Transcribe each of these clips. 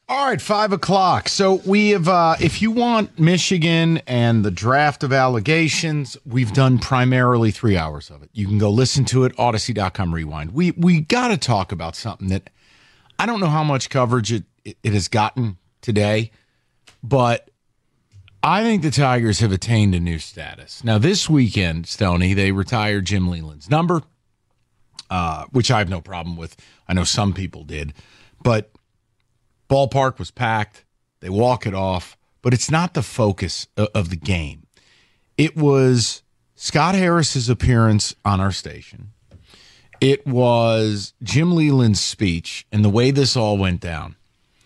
All right, 5 o'clock. So we have, if you want Michigan and the draft of allegations, we've done primarily 3 hours of it. You can go listen to it, Odyssey.com rewind. We got to talk about something that I don't know how much coverage it has gotten today, but I think the Tigers have attained a new status. Now, this weekend, Stoney, they retired Jim Leyland's number, which I have no problem with. I know some people did, but ballpark was packed. They walk it off, but it's not the focus of the game. It was Scott Harris's appearance on our station. It was Jim Leyland's speech and the way this all went down.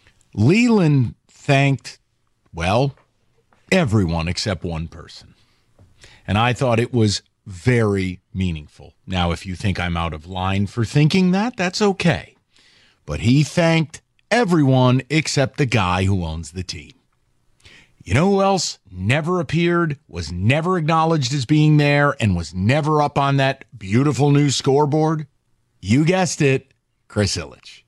Leyland thanked, well, everyone except one person. And I thought it was very meaningful. Now, if you think I'm out of line for thinking that, that's okay. But he thanked everyone except the guy who owns the team. You know who else never appeared, was never acknowledged as being there, and was never up on that beautiful new scoreboard? You guessed it, Chris Ilitch.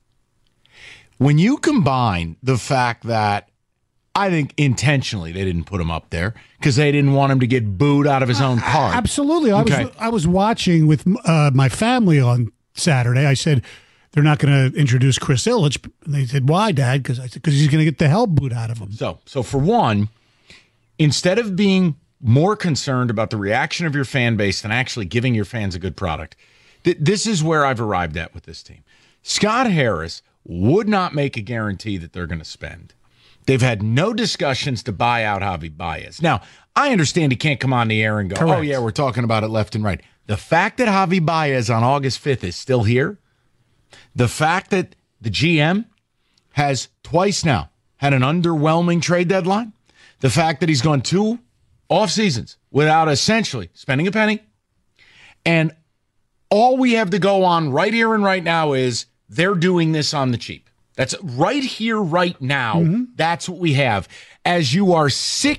When you combine the fact that I think intentionally they didn't put him up there because they didn't want him to get booed out of his own park. Absolutely. I was watching with my family on Saturday. I said, they're not going to introduce Chris Ilitch. And they said, why, Dad? Because he's going to get the hell booed out of him. So for one, instead of being more concerned about the reaction of your fan base than actually giving your fans a good product, this is where I've arrived at with this team. Scott Harris would not make a guarantee that they're going to spend. They've had no discussions to buy out Javi Baez. Now, I understand he can't come on the air and go, Correct. Oh, yeah, we're talking about it left and right. The fact that Javi Baez on August 5th is still here, the fact that the GM has twice now had an underwhelming trade deadline, the fact that he's gone 2 off seasons without essentially spending a penny, and all we have to go on right here and right now is they're doing this on the cheap. That's right here, right now. Mm-hmm. That's what we have. As you are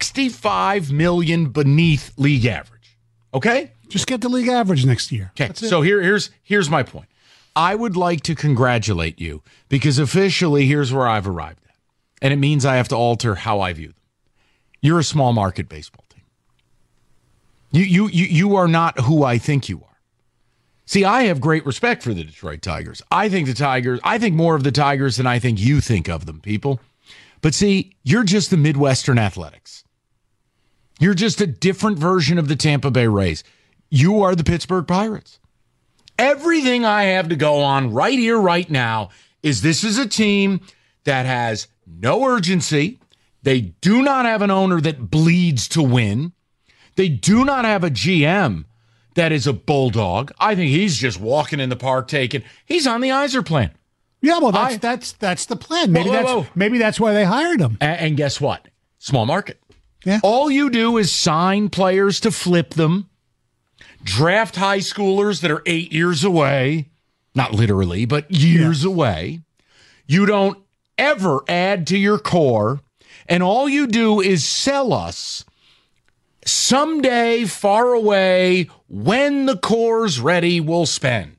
$65 million beneath league average. Okay? Just get the league average next year. Okay. So here's my point. I would like to congratulate you because officially here's where I've arrived at. And it means I have to alter how I view them. You're a small market baseball team. You are not who I think you are. See, I have great respect for the Detroit Tigers. I think more of the Tigers than I think you think of them, people. But see, you're just the Midwestern Athletics. You're just a different version of the Tampa Bay Rays. You are the Pittsburgh Pirates. Everything I have to go on right here, right now, is this is a team that has no urgency. They do not have an owner that bleeds to win. They do not have a GM that is a bulldog. I think he's just walking in the park he's on the Iser plan. Yeah, well, that's the plan. Maybe that's why they hired him. And guess what? Small market. Yeah. All you do is sign players to flip them. Draft high schoolers that are 8 years away, not literally, but years away. You don't ever add to your core, and all you do is sell us someday far away when the core's ready, we'll spend.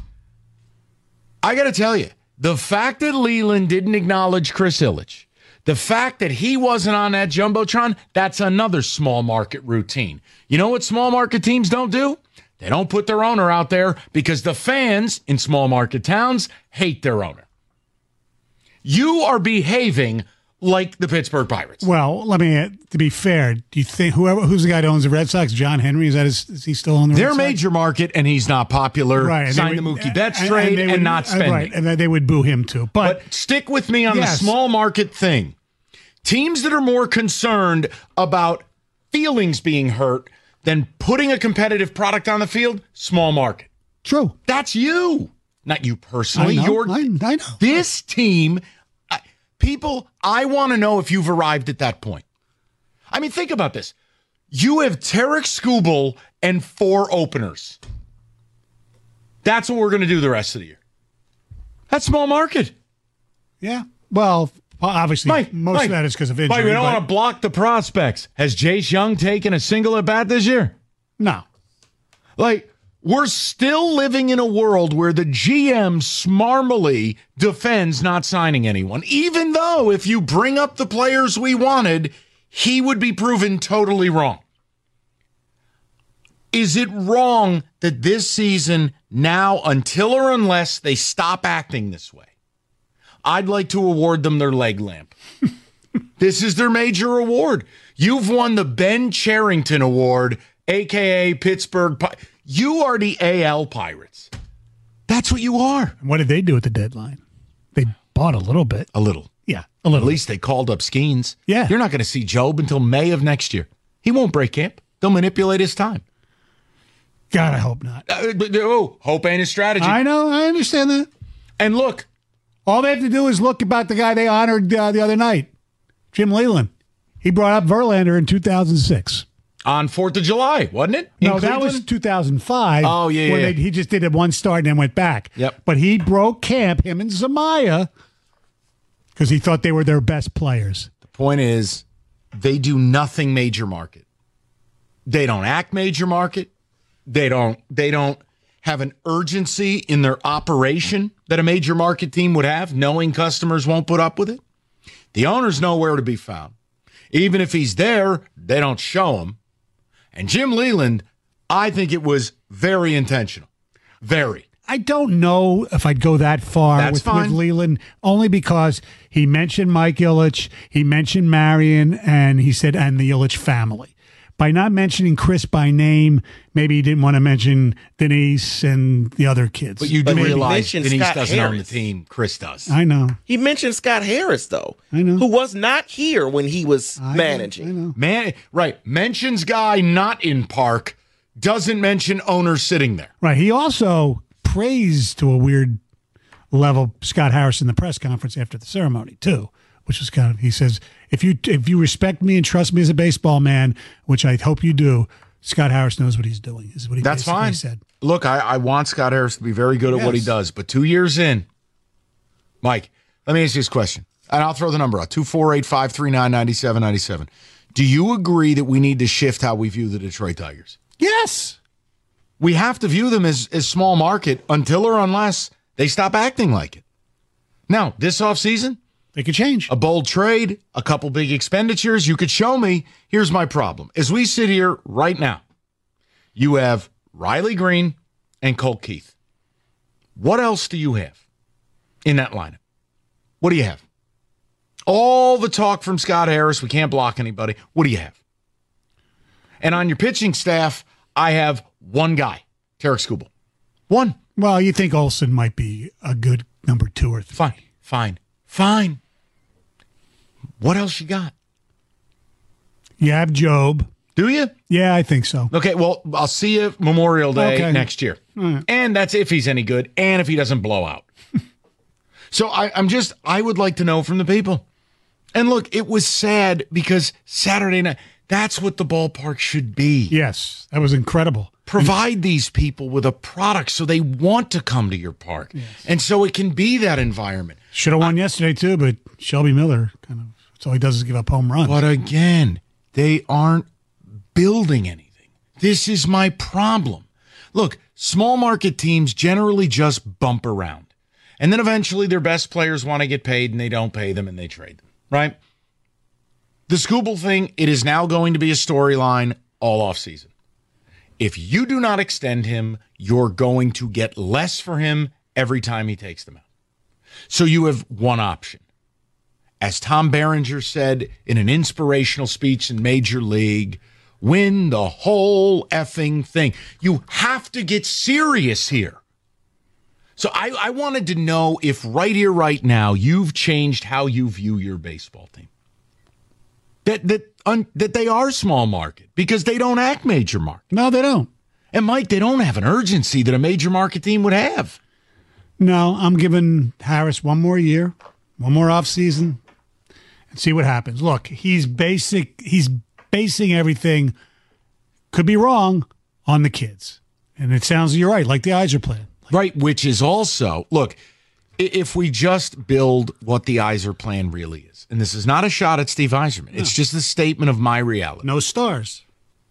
I got to tell you, the fact that Leyland didn't acknowledge Chris Ilitch, the fact that he wasn't on that Jumbotron, that's another small market routine. You know what small market teams don't do? They don't put their owner out there because the fans in small market towns hate their owner. You are behaving like the Pittsburgh Pirates. Well, to be fair, do you think who's the guy that owns the Red Sox? John Henry? Is he still on the Red Sox? They're major market and he's not popular. Right. Signed the Mookie Betts trade and not spending. Right, and they would boo him too. But stick with me on the small market thing. Teams that are more concerned about feelings being hurt than putting a competitive product on the field, small market. True. That's you. Not you personally. I know. This team, people, I want to know if you've arrived at that point. I mean, think about this. You have Tarek Skubal and 4 openers. That's what we're going to do the rest of the year. That's small market. Yeah. Well, obviously, most of that is because of injury. Mike, we don't want to block the prospects. Has Jace Young taken a single at bat this year? No. We're still living in a world where the GM smarmily defends not signing anyone, even though if you bring up the players we wanted, he would be proven totally wrong. Is it wrong that this season, now, until or unless they stop acting this way, I'd like to award them their leg lamp. This is their major award. You've won the Ben Cherington Award, a.k.a. Pittsburgh. You are the AL Pirates. That's what you are. And what did they do at the deadline? They bought a little bit. A little. Yeah, a little. At least they called up Skeens. Yeah. You're not going to see Job until May of next year. He won't break camp. They'll manipulate his time. God, I hope not. Hope ain't a strategy. I know. I understand that. And look. All they have to do is look about the guy they honored the other night, Jim Leland. He brought up Verlander in 2006. On 4th of July, wasn't it? No, that was 2005. Oh, yeah, yeah. He just did it one start and then went back. Yep. But he broke camp, him and Zamaya, because he thought they were their best players. The point is, they do nothing major market. They don't act major market. They don't have an urgency in their operation that a major market team would have, knowing customers won't put up with it. The owner's nowhere to be found. Even if he's there, they don't show him. And Jim Leland, I think it was very intentional. Very. I don't know if I'd go that far with Leland, only because he mentioned Mike Ilitch, he mentioned Marion, and he said, and the Ilitch family. By not mentioning Chris by name, maybe he didn't want to mention Denise and the other kids. But you do realize mentioned Denise Scott doesn't own the Harris. team. Chris does. I know. He mentioned Scott Harris, though. I know. Who was not here when he was I managing. know. Right. Mentions guy not in park, doesn't mention owner sitting there. Right. He also praised to a weird level Scott Harris in the press conference after the ceremony, too, which was kind of, he says, if you respect me and trust me as a baseball man, which I hope you do, Scott Harris knows what he's doing, is what he That's fine. said. Look, I want Scott Harris to be very good at what he does, but 2 years in, Mike, let me ask you this question, and I'll throw the number out, 248-539-9797. Do you agree that we need to shift how we view the Detroit Tigers? Yes. We have to view them as small market until or unless they stop acting like it. Now, this offseason, They could change. a bold trade, a couple big expenditures. You could show me. Here's my problem. As we sit here right now, you have Riley Green and Colt Keith. What else do you have in that lineup? What do you have? All the talk from Scott Harris, we can't block anybody. What do you have? And on your pitching staff, I have one guy, Tarek Skubal. One. Well, you think Olsen might be a good number 2 or 3. Fine. What else you got? You have Job. Do you? Yeah, I think so. Okay, well, I'll see you Memorial Day next year. right. And that's if he's any good and if he doesn't blow out. So I would like to know from the people. And look, it was sad because Saturday night, that's what the ballpark should be. Yes, that was incredible. Provide these people with a product so they want to come to your park. And so it can be that environment. Should have won yesterday, too, but Shelby Miller, that's all he does is give up home runs. But again, they aren't building anything. This is my problem. Look, small market teams generally just bump around. And then eventually their best players want to get paid and they don't pay them and they trade them, right? The Skubal thing, it is now going to be a storyline all offseason. If you do not extend him, you're going to get less for him every time he takes them out. So you have one option. As Tom Berenger said in an inspirational speech in Major League, win the whole effing thing. You have to get serious here. So I wanted to know if right here, right now, you've changed how you view your baseball team. That they are small market because they don't act major market. No, they don't. And Mike, they don't have an urgency that a major market team would have. No, I'm giving Harris one more year, one more offseason, and see what happens. Look, he's basing everything, could be wrong, on the kids. And it sounds, you're right, like the Eyes are playing. Right, which is also, look, if we just build what the Yzer plan really is, and this is not a shot at Steve Yzerman, it's just a statement of my reality. No stars.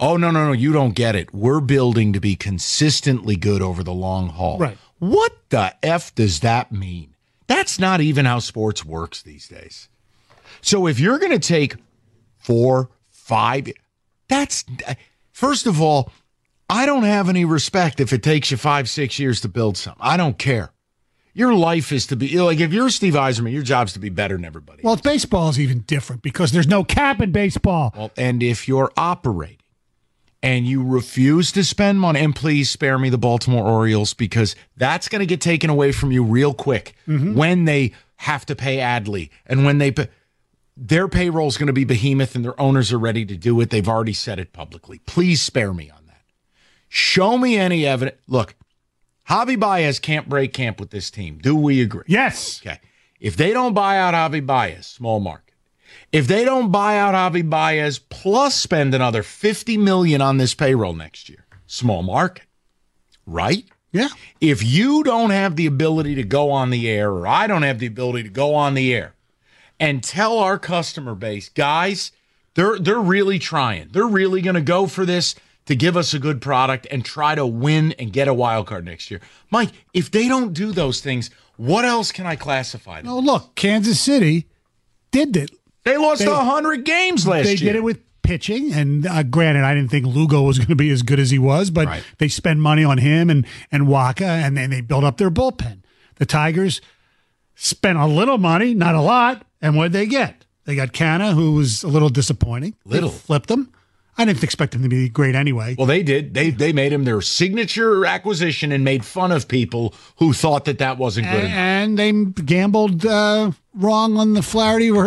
Oh, no, you don't get it. We're building to be consistently good over the long haul. Right. What the F does that mean? That's not even how sports works these days. So if you're going to take 4, 5, that's, first of all, I don't have any respect if it takes you 5, 6 years to build something. I don't care. Your life is to be, like, if you're Steve Eiserman, your job's to be better than everybody Well, else. baseball is even different because there's no cap in baseball. Well, and if you're operating and you refuse to spend money, and please spare me the Baltimore Orioles, because that's going to get taken away from you real quick when they have to pay Adley and when they their payroll is going to be behemoth and their owners are ready to do it. They've already said it publicly. Please spare me on that. Show me any evidence. Look, Javi Baez can't break camp with this team. Do we agree? Yes. Okay. If they don't buy out Javi Baez, small market. If they don't buy out Javi Baez plus spend another $50 million on this payroll next year, small market, right? Yeah. If you don't have the ability to go on the air, or I don't have the ability to go on the air and tell our customer base, guys, they're really trying. They're really going to go for this to give us a good product and try to win and get a wild card next year. Mike, if they don't do those things, what else can I classify them? Oh, look, Kansas City did it. They lost 100 games last year. They did it with pitching, and granted, I didn't think Lugo was going to be as good as he was, but they spent money on him and Waka, and then they built up their bullpen. The Tigers spent a little money, not a lot, and what did they get? They got Canna, who was a little disappointing. Little. They flipped him. I didn't expect him to be great anyway. Well, they did. They made him their signature acquisition and made fun of people who thought that wasn't good enough. And they gambled wrong on the Flaherty or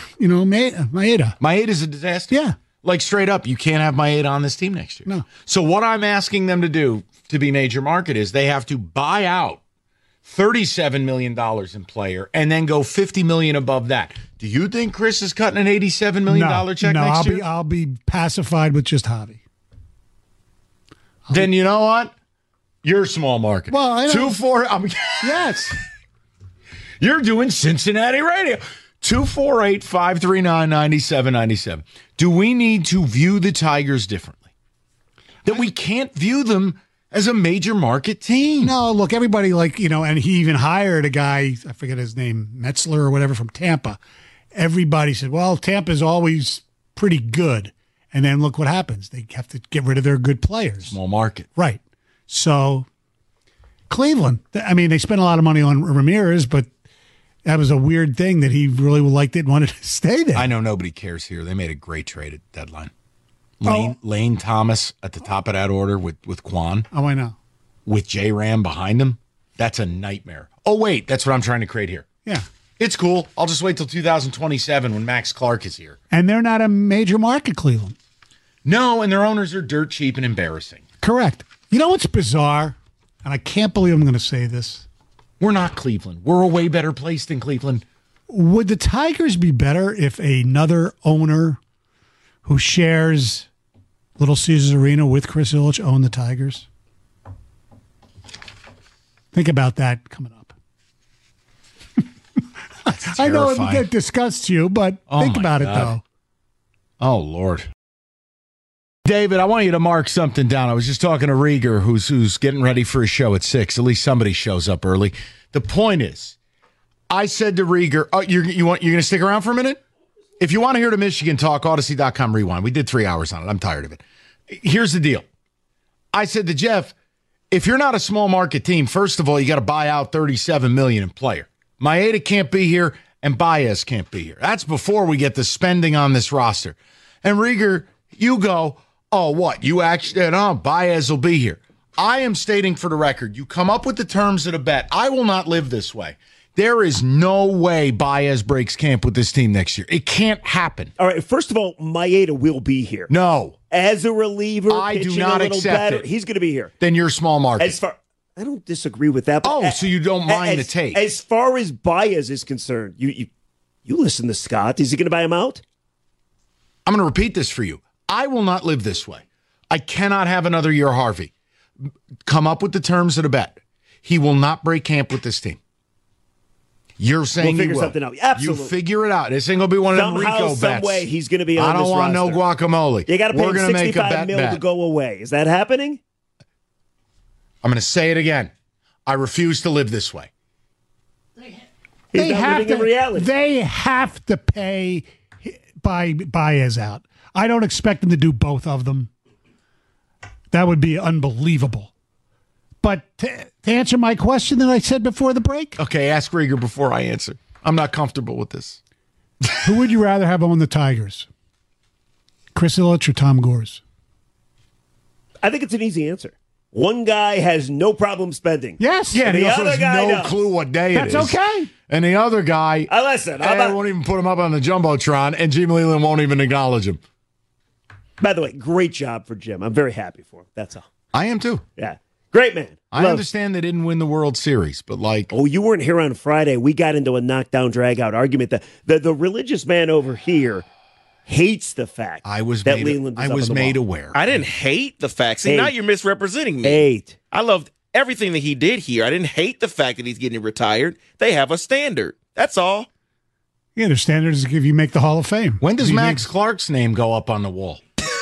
Maeda. Maeda's a disaster. Yeah. Like, straight up, you can't have Maeda on this team next year. No. So what I'm asking them to do to be major market is they have to buy out $37 million in player and then go $50 million above that. Do you think Chris is cutting an $87 million check next year? I'll be pacified with just Javi. Then you know what? You're small market. Well, I know. 2-4. Yes. You're doing Cincinnati radio. 248-539-9797. Do we need to view the Tigers differently? That we can't view them as a major market team? No, look, everybody and he even hired a guy, I forget his name, Metzler or whatever, from Tampa. Everybody said, well, Tampa's always pretty good. And then look what happens. They have to get rid of their good players. Small market. Right. So Cleveland, they spent a lot of money on Ramirez, but that was a weird thing that he really liked it and wanted to stay there. I know nobody cares here. They made a great trade at deadline. Lane Thomas at the top of that order with Quan. Oh, I know. With J. Ram behind him. That's a nightmare. Oh, wait. That's what I'm trying to create here. Yeah. It's cool. I'll just wait till 2027 when Max Clark is here. And they're not a major market, Cleveland. No, and their owners are dirt cheap and embarrassing. Correct. You know what's bizarre? And I can't believe I'm going to say this. We're not Cleveland. We're a way better place than Cleveland. Would the Tigers be better if another owner who shares Little Caesars Arena with Chris Ilitch owned the Tigers? Think about that coming up. I know it disgusts you, but think about it, though. Oh, Lord. David, I want you to mark something down. I was just talking to Rieger, who's getting ready for a show at 6. At least somebody shows up early. The point is, I said to Rieger, you're going to stick around for a minute? If you want to hear the Michigan talk, Odyssey.com rewind. We did 3 hours on it. I'm tired of it. Here's the deal. I said to Jeff, if you're not a small market team, first of all, you got to buy out $37 million in player. Maeda can't be here, and Baez can't be here. That's before we get the spending on this roster. And Rieger, you go, oh, what? You actually, no, Baez will be here. I am stating for the record, you come up with the terms of the bet. I will not live this way. There is no way Baez breaks camp with this team next year. It can't happen. All right, first of all, Maeda will be here. No. As a reliever, I do not accept it. He's going to be here. Then you're small market. I don't disagree with that. But so you don't mind the take. As far as Baez is concerned, you listen to Scott. Is he going to buy him out? I'm going to repeat this for you. I will not live this way. I cannot have another year Harvey. Come up with the terms of the bet. He will not break camp with this team. You're saying we'll figure you will. something out. Absolutely. You figure it out. This ain't going to be one of them Somehow, Rico some bets. way, he's going to be on I don't this want roster. no guacamole. You got to pay We're him gonna make a $65 million to go away. Is that happening? I'm going to say it again. I refuse to live this way. He's not living in reality. They have to pay Baez out. I don't expect them to do both of them. That would be unbelievable. But to answer my question that I said before the break, Okay, ask Rieger before I answer. I'm not comfortable with this. who would you rather have on the Tigers? Chris Ilitch or Tom Gores? I think it's an easy answer. One guy has no problem spending. Yes. Yeah, and the he also other has guy no does. clue what day it is. That's okay. And the other guy, Listen, I won't even put him up on the Jumbotron, and Jim Leland won't even acknowledge him. by the way, great job for Jim. I'm very happy for him. That's all. I am too. Yeah. Great man. I understand they didn't win the World Series, but like... Oh, you weren't here on Friday. We got into a knockdown, drag-out argument. The religious man over here hates the fact that Leland was made aware. I didn't hate the fact. See, now you're misrepresenting me. I loved everything that he did here. I didn't hate the fact that he's getting retired. They have a standard. That's all. Yeah, their standard is if you make the Hall of Fame. When does Max Clark's name go up on the wall?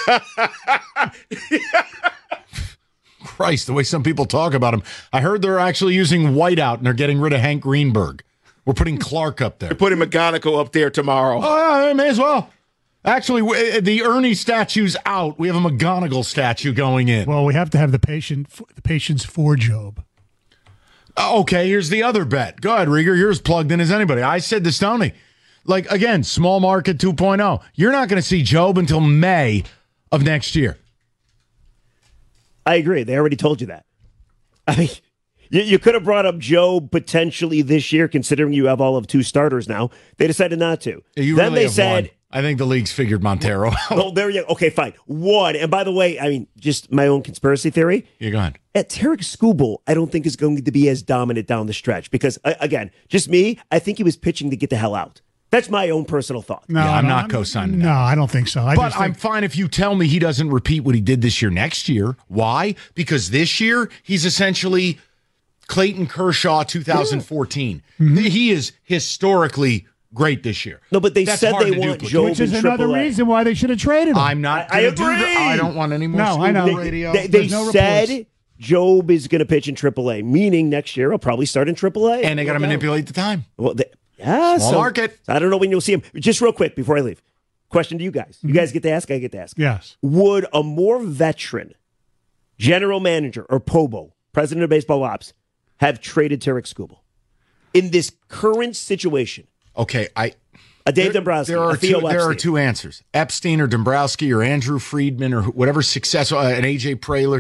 Christ, the way some people talk about him. I heard they're actually using whiteout and they're getting rid of Hank Greenberg. We're putting Clark up there. They're putting McGonigal up there tomorrow. Oh, yeah, may as well. Actually, the Ernie statue's out. We have a McGonigal statue going in. Well, we have to have the patience for Job. Okay, here's the other bet. Go ahead, Rieger. You're as plugged in as anybody. I said this, Tony. Like, again, small market 2.0. You're not going to see Job until May of next year. I agree. They already told you that. I mean, you could have brought up Job potentially this year, considering you have all of two starters now. They decided not to. You then really they have said... one. I think the league's figured Montero out. Oh, there you go. Okay, fine. One. And by the way, I mean, just my own conspiracy theory. You're going. Tarek Skubal, I don't think is going to be as dominant down the stretch because, again, just me, I think he was pitching to get the hell out. That's my own personal thought. No, I'm not co-signing that. No, I don't think so. But I'm fine if you tell me he doesn't repeat what he did this year next year. Why? Because this year, he's essentially Clayton Kershaw 2014. Mm-hmm. He is historically great this year. No, but they said they want Job, which is another reason why they should have traded him. I'm not. I agree. I don't want any more. No, I know. Radio. They said Job is going to pitch in AAA, meaning next year he'll probably start in AAA. And they got to manipulate the time. Well, small market. I don't know when you'll see him. Just real quick before I leave, question to you guys. You guys get to ask. I get to ask. Yes. Would a more veteran general manager or Pobo, president of baseball ops, have traded Tarek Skubal in this current situation? Okay, Dave Dombrowski. There are two answers: Epstein or Dombrowski or Andrew Friedman or whatever successful, an AJ Preller,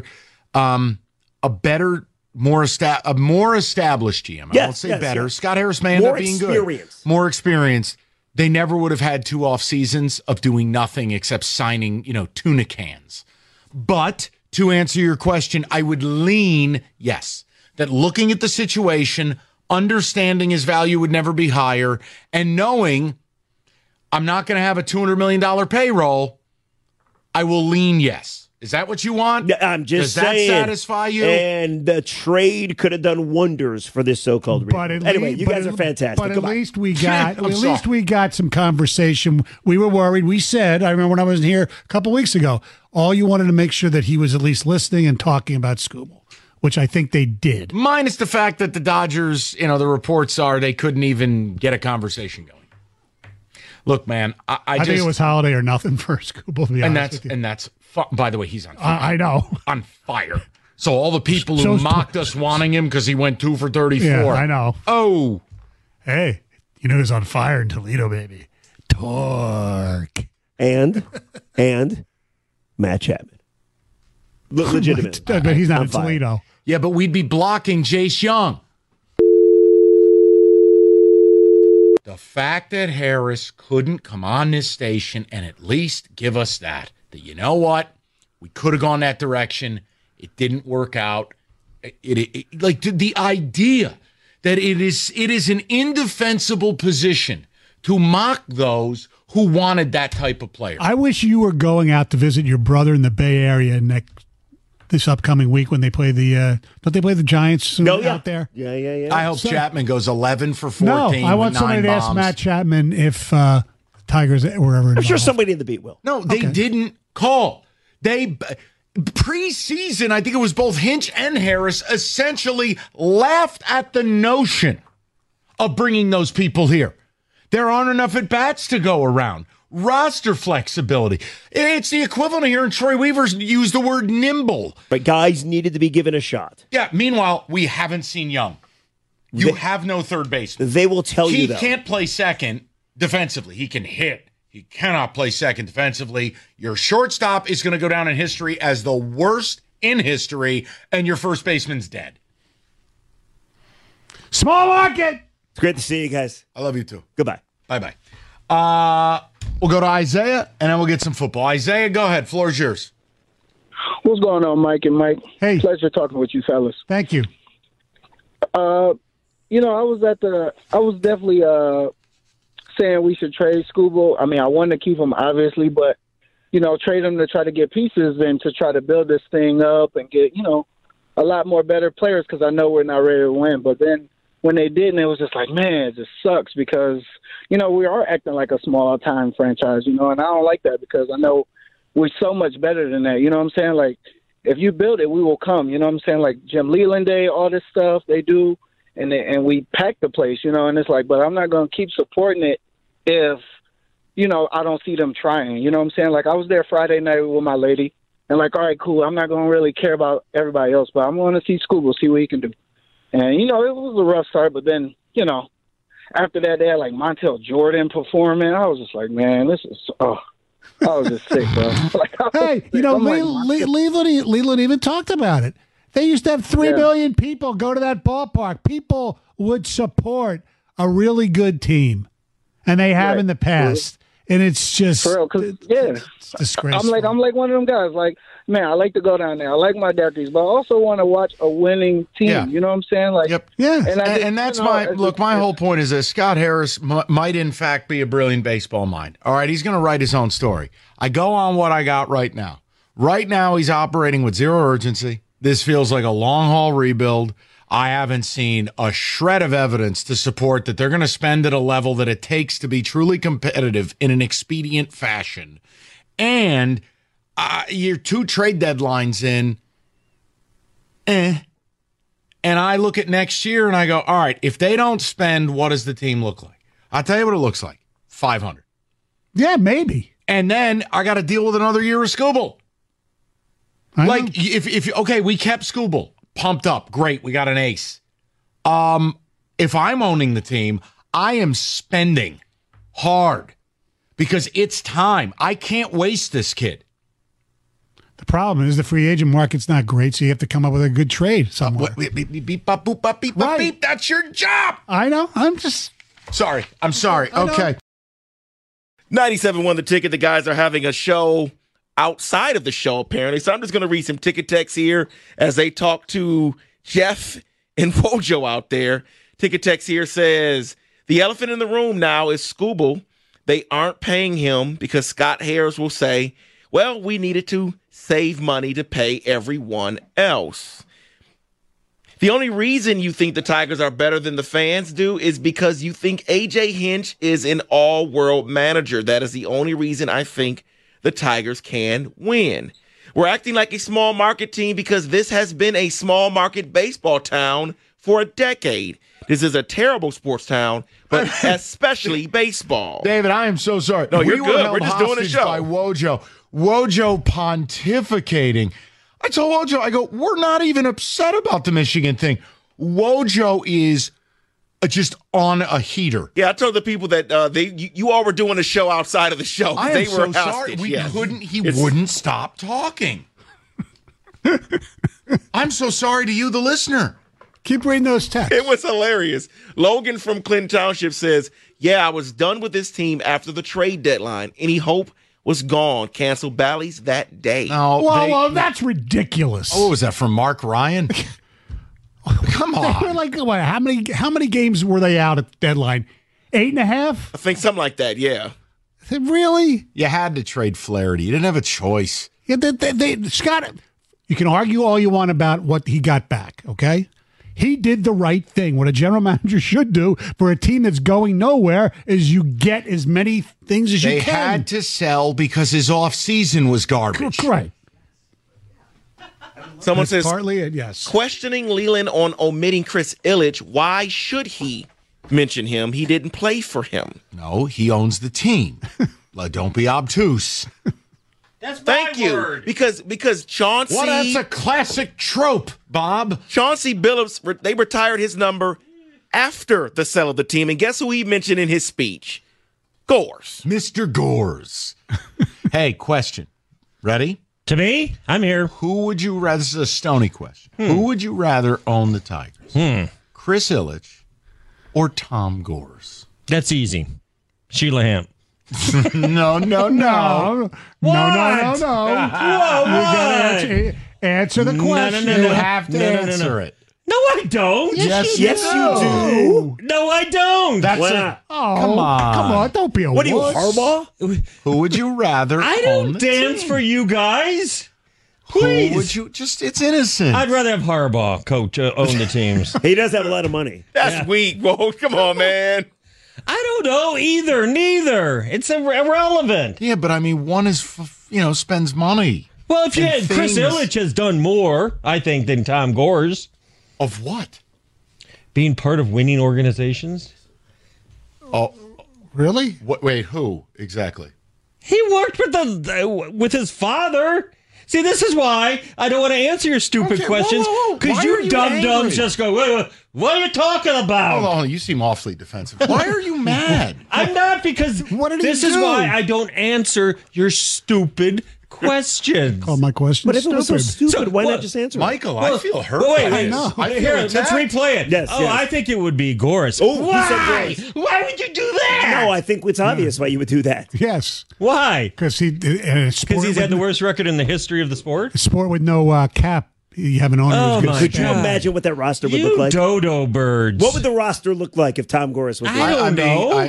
a better, more established GM. I won't say better. Yes. Scott Harris may end up being good. More experienced. They never would have had 2 off seasons of doing nothing except signing, tuna cans. But to answer your question, I would lean yes. That looking at the situation, understanding his value would never be higher, and knowing I'm not going to have a $200 million payroll, I will lean yes. Is that what you want? I'm just saying. Does that satisfy you? And the trade could have done wonders for this so-called rebuild. Anyway, you guys are fantastic. But at least we got some conversation. We were worried. We said, I remember when I was here a couple weeks ago, all you wanted to make sure that he was at least listening and talking about Skubal, which I think they did. Minus the fact that the Dodgers, the reports are they couldn't even get a conversation going. Look, man, I think it was holiday or nothing for Skubal, to be honest with you. And that's by the way, he's on fire. I know. On fire. So all the people who mocked us wanting him because he went 2 for 34. Yeah, I know. Oh. Hey, who's on fire in Toledo, baby? Torque. And Matt Chapman. Legitimate. But he's not in Toledo. Yeah, but we'd be blocking Jace Young. The fact that Harris couldn't come on this station and at least give us that you know what? We could have gone that direction. It didn't work out. The idea that it is an indefensible position to mock those who wanted that type of player. I wish you were going out to visit your brother in the Bay Area this upcoming week when they play the don't they play the Giants soon out there? Yeah. I hope Chapman goes 11 for 14. No, I want somebody to ask Matt Chapman if Tigers were ever involved. I'm sure somebody in the beat will. No, they didn't call. They preseason, I think it was both Hinch and Harris essentially laughed at the notion of bringing those people here. There aren't enough at-bats to go around. Roster flexibility. It's the equivalent of hearing Troy Weaver's use the word nimble. But guys needed to be given a shot. Yeah, meanwhile, we haven't seen Young. You have no third baseman. They will tell you, He can't play second defensively. He can hit. He cannot play second defensively. Your shortstop is going to go down in history as the worst in history, and your first baseman's dead. Small market. It's great to see you guys. I love you too. Goodbye. Bye-bye. We'll go to Isaiah, and then we'll get some football. Isaiah, go ahead. Floor is yours. What's going on, Mike and Mike? Hey. Pleasure talking with you fellas. Thank you. I was definitely saying we should trade Skubal. I mean, I wanted to keep him, obviously, but, trade him to try to get pieces and to try to build this thing up and get, a lot more better players because I know we're not ready to win. But then when they didn't, it was just like, man, it just sucks because, we are acting like a small-time franchise, and I don't like that because I know we're so much better than that. You know what I'm saying? Like, if you build it, we will come. You know what I'm saying? Like Jim Leland Day, all this stuff they do, and we pack the place, and it's like, but I'm not going to keep supporting it if, I don't see them trying. You know what I'm saying? Like, I was there Friday night with my lady, and like, all right, cool, I'm not going to really care about everybody else, but I'm going to see Skubal, see what he can do. And, it was a rough start, but then, after that, they had like Montel Jordan performing. I was just like, man, this is, I was just sick, bro. Leland even talked about it. They used to have 3 million people go to that ballpark. People would support a really good team, and they have in the past. And it's just for real, it's disgraceful. I'm like one of them guys. Like, man, I like to go down there. I like my Duckies, but I also want to watch a winning team. Yeah. You know what I'm saying? Like, yeah. And that's my whole point is that Scott Harris might in fact be a brilliant baseball mind. All right, he's going to write his own story. I go on what I got right now. Right now, he's operating with zero urgency. This feels like a long haul rebuild. I haven't seen a shred of evidence to support that they're going to spend at a level that it takes to be truly competitive in an expedient fashion. And you're 2 trade deadlines in, And I look at next year and I go, all right, if they don't spend, what does the team look like? I'll tell you what it looks like. 500. Yeah, maybe. And then I got to deal with another year of Skubal. Like, if okay, we kept Skubal. Pumped up. Great. We got an ace. If I'm owning the team, I am spending hard because it's time. I can't waste this kid. The problem is the free agent market's not great, so you have to come up with a good trade somewhere. Beep, bop, boop, bop, beep, bop, beep. That's your job. I know. I'm sorry. Okay. 97.1 The Ticket. The guys are having a show outside of the show, apparently. So I'm just going to read some ticket texts here as they talk to Jeff and Wojo out there. Ticket text here says, the elephant in the room now is Skubal. They aren't paying him because Scott Harris will say, well, we needed to save money to pay everyone else. The only reason you think the Tigers are better than the fans do is because you think A.J. Hinch is an all-world manager. That is the only reason I think the Tigers can win. We're acting like a small market team because this has been a small market baseball town for a decade. This is a terrible sports town, but especially baseball. David, I am so sorry. No, you're good. We're just doing a show. By Wojo pontificating. I told Wojo, I go, we're not even upset about the Michigan thing. Wojo is just on a heater. Yeah, I told the people that you all were doing a show outside of the show. I am so sorry. He wouldn't stop talking. I'm so sorry to you, the listener. Keep reading those texts. It was hilarious. Logan from Clinton Township says, yeah, I was done with this team after the trade deadline. Any hope was gone. Canceled Bally's that day. Well, that's ridiculous. Oh, what was that from Mark Ryan? Come on. They were like, what, how many games were they out at the deadline? 8.5? I think something like that, yeah. Really? You had to trade Flaherty. You didn't have a choice. Yeah, Scott, You can argue all you want about what he got back, okay? He did the right thing. What a general manager should do for a team that's going nowhere is you get as many things as you can. They had to sell because his offseason was garbage. Right. Someone That's says, partly it, yes. questioning Leland on omitting Chris Ilitch. Why should he mention him? He didn't play for him. No, he owns the team. Don't be obtuse. That's my Thank you. word. Because Chauncey... Well, that's a classic trope, Bob. Chauncey Billups, they retired his number after the sale of the team. And guess who he mentioned in his speech? Gores. Mr. Gores. Hey, question. Ready? To me, I'm here. Who would you rather, this is a Stoney question. Who would you rather own the Tigers? Chris Ilitch or Tom Gores? That's easy. Sheila Hamp. No. No. You gotta answer the question. You have to answer it. No, I don't. Yes, Yes, you do. No, I don't. That's Why it. not? Oh, Come on. Don't be a What are you, wuss. Harbaugh? Who would you rather I own don't the dance team? for you guys. Who Please. would you it's innocent. I'd rather have Harbaugh coach own the teams. He does have a lot of money. That's weak. Whoa, come on, man. I don't know either. Neither. It's irrelevant. Yeah, but I mean, one is spends money. Well, if you And had Chris things- Ilitch has done more, I think, than Tom Gores Of what? being part of winning organizations. Oh, Really? wait, who exactly? He worked with his father. See, this is why I don't want to answer your stupid Okay, questions whoa. because Why are you you dum-dums angry? just go, "Wait, what are you talking about?" Hold on, you seem awfully defensive. Why are you mad? I'm not because What did he this is do? why I don't answer your stupid questions. Call my question But if it was so stupid. stupid, why well, not just answer it? Michael, I feel hurt. Wait, by wait, this. no. I feel Here, let's attacked. replay it. Yes, Oh, yes. I think it would be Gores. Oh, he said Why? Gores. Why would you do that? No, I think it's obvious why you would do that. Yes, Why? because Because he's had the worst record in the history of the sport. sport with no cap. You have an owner Oh, who's my good. Could you God. imagine what that roster would You look like? dodo birds. What would the roster look like if Tom Gores was there? I don't know.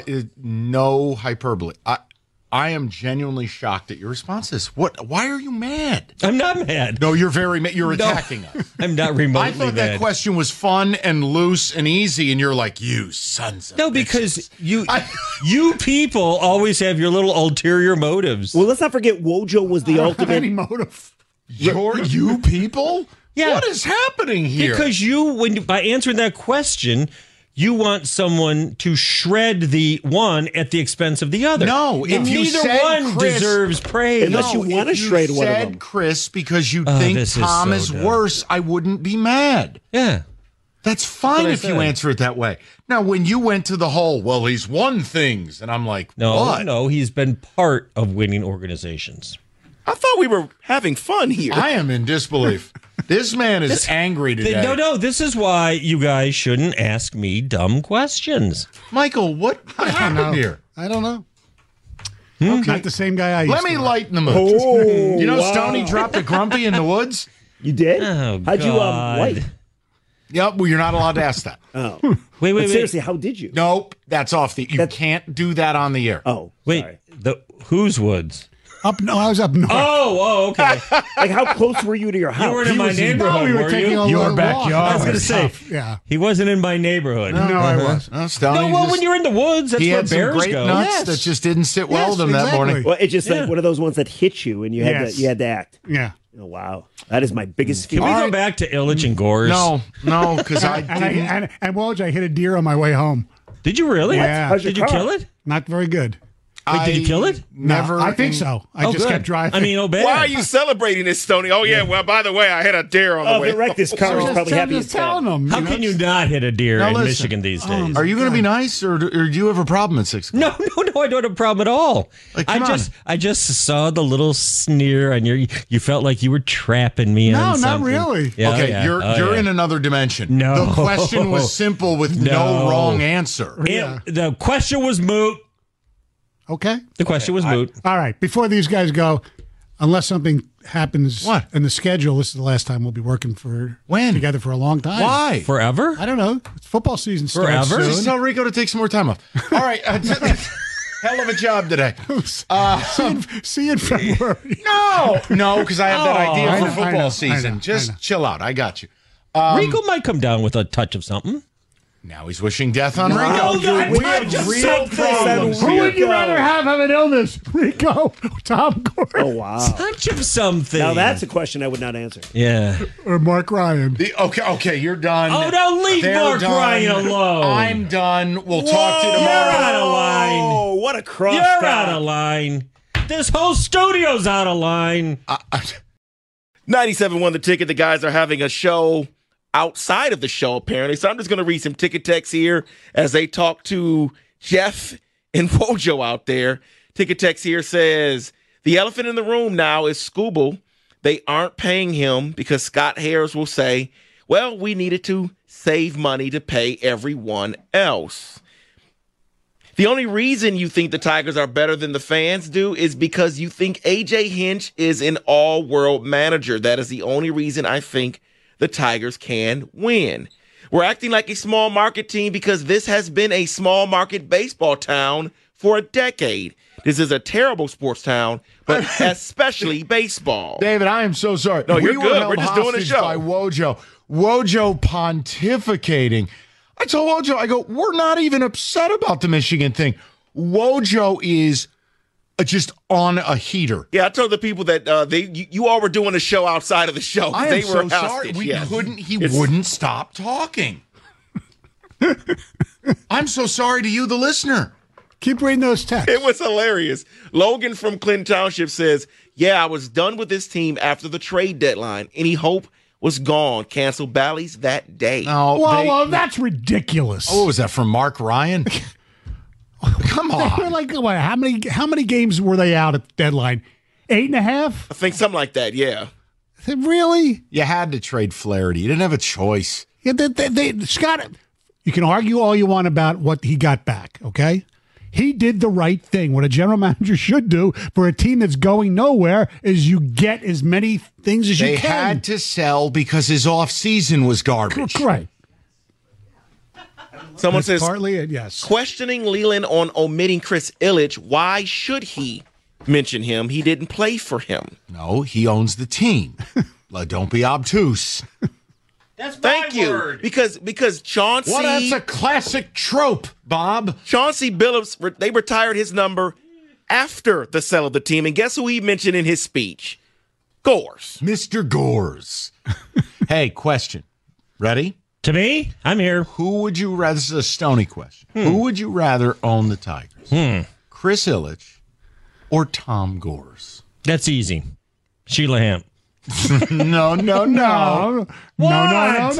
No hyperbole. I am genuinely shocked at your response to this. Why are you mad? I'm not mad. No, you're very mad. You're attacking us. I'm not remotely I thought mad. that question was fun and loose and easy, and you're like, you sons of No, bitches. because you people always have your little ulterior motives. Well, let's not forget Wojo was the I don't have any ultimate. motive. you people? Yeah. What is happening here? Because by answering that question, you want someone to shred the one at the expense of the other. No, if And you neither said one Chris- deserves praise. Unless you want to if you shred one of said them. Chris because you think this is Tom so is dumb. worse, I wouldn't be mad. yeah. That's fine what I if you said. answer it that way. Now, when you went to the whole, well, he's won things, and I'm like, No, what? no, he's been part of winning organizations. I thought we were having fun here. I am in disbelief. This man is angry today. No, this is why you guys shouldn't ask me dumb questions. Michael, what happened here? I don't know. Not the same guy I used Let me to. lighten the mood. Oh, You know, wow. Stoney dropped a grumpy in the woods? You did? Oh, How'd you God. wipe? Yep, well, you're not allowed to ask that. Oh. Wait, But seriously, how did you? Nope, that's off the. You can't do that on the air. Oh, Wait, sorry. whose woods? I was up north. Oh, okay. Like, how close were you to your house? You weren't in my neighborhood, we were were taking you? a Your little walk. backyard. I was going to That's say, tough. Yeah. he wasn't in my neighborhood. No, I was. Stoney No, well, just- when you're in the woods, that's he where had some bears great go. nuts Yes. that just didn't sit well Yes, with him that exactly. morning. Well, it's just Yeah. like one of those ones that hit you, and you had Yes. to act. Yeah. Oh, wow, that is my biggest Can fear. we All go right. back to Ilitch and Gores? No, because I And didn't. Woj, I hit a deer on my way home. Did you really? Yeah. How's your Did you car? kill it? Not very good. Wait, did you kill it? Never. I think so. I just good. kept driving. I mean, bad. Why are you celebrating this, Stoney? Oh, yeah, well, by the way, I had a dare on the Oh, way. if it wrecked this car, he's probably happy as hell. telling them. How can you not hit a deer Now in listen. Michigan these days? Are you going to be nice, or do you have a problem at 6 o'clock? No, I don't have a problem at all. Like, come I just saw the little sneer on your. You felt like you were trapping me. No, on not something. really. Yeah, Okay, yeah. you're Oh, yeah. in another dimension. No. The question was simple with no No. wrong answer. The question was moot. Okay. The question was moot. All right. Before these guys go, unless something happens What? in the schedule, this is the last time we'll be working together for a long time. Why? Forever? I don't know. It's football season starts Forever? soon. Just tell Rico to take some more time off. All right. hell of a job today. See you in February. No, because I have that idea I for know, football I season. know. Just chill out. I got you. Rico might come down with a touch of something. Now he's wishing death on Rico. We have real problems. Who would you rather have an illness? Rico, Tom Gordon, Oh, wow. Touch of something. Now that's a question I would not answer. Yeah. or Mark Ryan? Okay, you're done. Oh, no, leave They're Mark done. Ryan alone. I'm done. We'll talk to you You're tomorrow. out of line. Oh, what a cross. You're out of line. This whole studio's out of line. 97.1 The Ticket. The guys are having a show outside of the show, apparently. So I'm just going to read some ticket texts here as they talk to Jeff and Wojo out there. Ticket text here says, the elephant in the room now is Scooble. They aren't paying him because Scott Harris will say, well, we needed to save money to pay everyone else. The only reason you think the Tigers are better than the fans do is because you think A.J. Hinch is an all-world manager. That is the only reason I think the Tigers can win. We're acting like a small market team because this has been a small market baseball town for a decade. This is a terrible sports town, but especially baseball. David, I am so sorry. No, you're we good. Were held We're just doing a hostage show. by Wojo pontificating. I told Wojo, I go, we're not even upset about the Michigan thing. Wojo is just on a heater. Yeah, I told the people that you all were doing a show outside of the show. I am They so were sorry. hostage, We yes. couldn't. He wouldn't stop talking. I'm so sorry to you, the listener. Keep reading those texts. It was hilarious. Logan from Clinton Township says, yeah, I was done with this team after the trade deadline. Any hope was gone. Canceled Bally's that day. No, well, that's ridiculous. what was that from Mark Ryan? Come They were on. like, what, how many games were they out at the deadline? 8.5? I think something like that, yeah. Really? You had to trade Flaherty. You didn't have a choice. Yeah, Scott, you can argue all you want about what he got back, okay? He did the right thing. What a general manager should do for a team that's going nowhere is you get as many things as They you can. had to sell because his offseason was garbage. Right. Someone That's says, partly it, yes. questioning Leland on omitting Chris Ilitch. Why should he mention him? He didn't play for him. No, he owns the team. Don't be obtuse. That's Thank you. Because Chauncey... Well, that's a classic trope, Bob. Chauncey Billups, they retired his number after the sale of the team. And guess who he mentioned in his speech? Gores. Mr. Gores. Hey, question. Ready? To me, I'm here. Who would you rather, this is a stony question. Who would you rather own the Tigers? Chris Ilitch or Tom Gores? That's easy. Sheila Hamp. No. No. No. What? You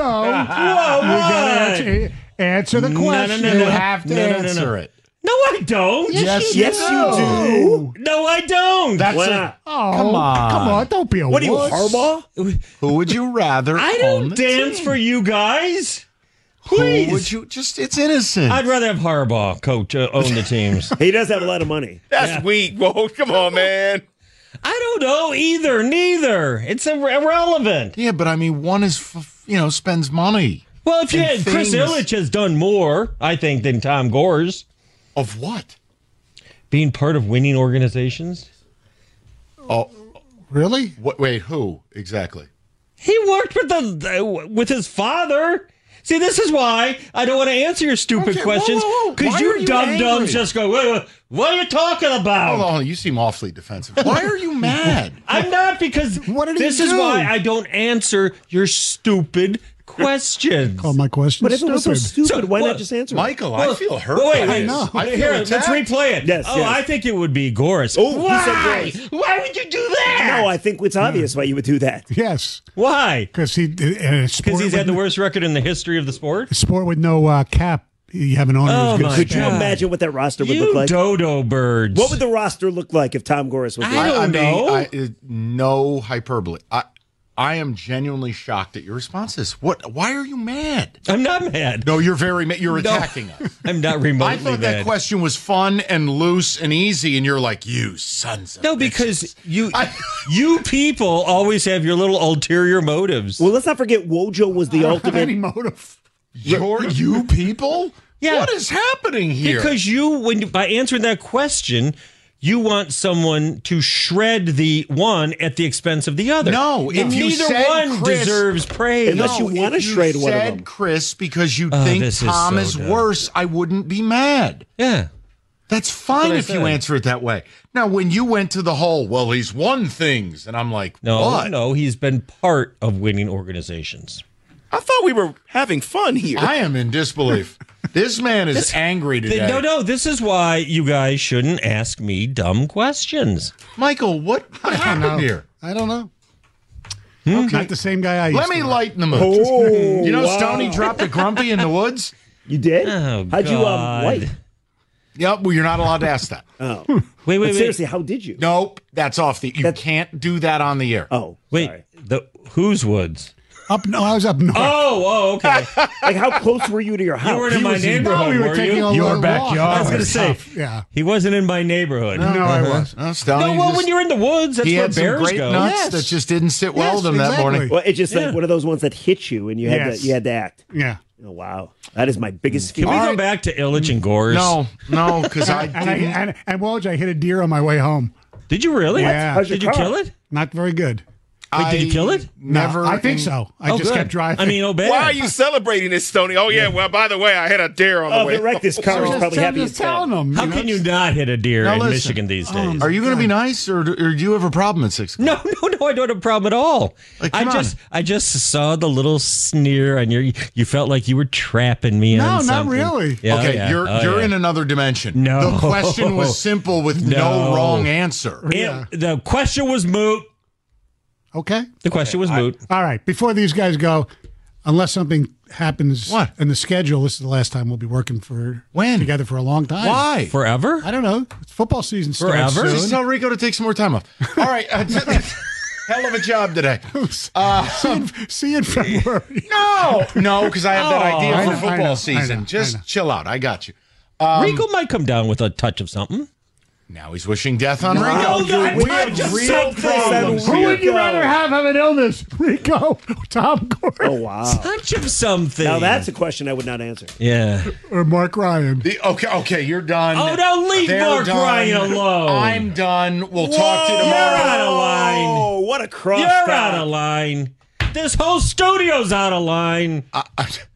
gotta answer the question. no, You no. have to answer it. No, I don't. Yes, you do. No, I don't. That's Why a, not? Oh, Come on. Come on. Don't be a What are you, wuss. Harbaugh? who would you rather I own don't the dance team? for you guys. Who Please. would you just? It's innocent. I'd rather have Harbaugh coach own the teams. He does have a lot of money. That's weak. Whoa, come on, man. I don't know either. Neither. It's irrelevant. Yeah, but I mean, one is spends money. Well, if you And had Chris things- Ilitch has done more, I think, than Tom Gores Of what? being part of winning organizations. Oh, Really? what? Wait, who exactly? He worked with his father. See, this is why I don't want to answer your stupid Okay, questions whoa. because Why are you you dum-dums angry? just go, wait, what are you talking about? Hold on, you seem awfully defensive. Why are you mad? I'm not because What did he this is do? why I don't answer your stupid questions. Call my question But if it was so stupid. stupid, why what? not just answer it? Michael, I feel hurt. Well, wait, by wait. this. I feel Here, let's attacked. replay it. Yes, oh, yes. I think it would be Gores. Oh, he why? said Gores. Why would you do that? No, I think it's obvious why you would do that. Yes. Why? Because Because he's had the worst record in the history of the sport. sport with no cap. You have an owner Oh, who's my good. Could you God. imagine what that roster would You look like? dodo birds. What would the roster look like if Tom Gores was there? I don't know. No hyperbole. I am genuinely shocked at your responses. What? Why are you mad? I'm not mad. No, you're very mad. You're attacking us. I'm not remotely I thought mad. that question was fun and loose and easy, and you're like, you sons of No, bitches. because you people always have your little ulterior motives. Well, let's not forget Wojo was the Any ultimate. motive. you people? Yeah. What is happening here? Because by answering that question, you want someone to shred the one at the expense of the other. No, if you neither said one Chris, deserves praise. Unless you want to shred one of them. Chris, because you think this is Tom so is dumb. worse, I wouldn't be mad. Yeah. That's fine what I if you said. answer it that way. Now, when you went to the whole, well, he's won things, and I'm like, what? No, he's been part of winning organizations. I thought we were having fun here. I am in disbelief. This man is angry today. No, this is why you guys shouldn't ask me dumb questions. Michael, what happened here? I don't know. Not the same guy I used Let me to. lighten the mood. Oh, You know, wow. Stoney dropped a grumpy in the woods? You did? Oh, How'd you God. wipe? Yep, well, you're not allowed to ask that. Oh. Wait. But seriously, how did you? Nope, that's off the. You can't do that on the air. Oh, Wait, sorry. whose woods? I was up north. Okay. Like, how close were you to your house? You were in my neighborhood, we were were taking you? a Your little backyard. walk. I was going to say, Yeah. he wasn't in my neighborhood. No, I was. No, Stoney No, just- when you're in the woods, that's he where had some bears great go. nuts Yes. that just didn't sit well Yes, with him that exactly. morning. Well, it's just Yeah. like one of those ones that hit you, and you had Yes. to act. Yeah. Oh, wow, that is my biggest Can fear. we All go right. back to Illich and Gores? No, because I didn't. And Woj, I hit a deer on my way home. Did you really? Yeah. How's your Did you car? kill it? Not very good. Wait, did you kill it? Never. No, I think so. I just good. kept driving. I mean, bad. Why are you celebrating this, Stoney? Oh, yeah, well, by the way, I hit a deer on the Oh, way. if it wrecked this car, he's probably happy just as hell. telling them. How can you not hit a deer Now in listen. Michigan these days? Are you going to be nice, or do you have a problem at 6 o'clock? No, I don't have a problem at all. Like, I come just saw the little sneer on you felt like you were trapping me No, on not something. really. Yeah, Okay, yeah. you're Oh, yeah. in another dimension. No. The question was simple with no No. wrong answer. The question was moot. Okay. The question was moot. All right. Before these guys go, unless something happens What? in the schedule, this is the last time we'll be working together for a long time. Why? Forever? I don't know. It's football season starts Forever? Just soon. tell Rico to take some more time off. All right. Hell of a job today. See you in February. No, because I have that I idea know, for I football know, I season. know. Just chill out. I got you. Rico might come down with a touch of something. Now he's wishing death on Rico. no, We I have just real said problems Who here. would you rather have an illness? Rico, Tom Gordon, Oh, wow. Touch of something. Now that's a question I would not answer. yeah. or Mark Ryan? Okay, you're done. Oh, no, leave They're Mark done. Ryan alone. I'm done. We'll talk to you You're tomorrow. out of line. Oh, what a cross. You're out of line. This whole studio's out of line.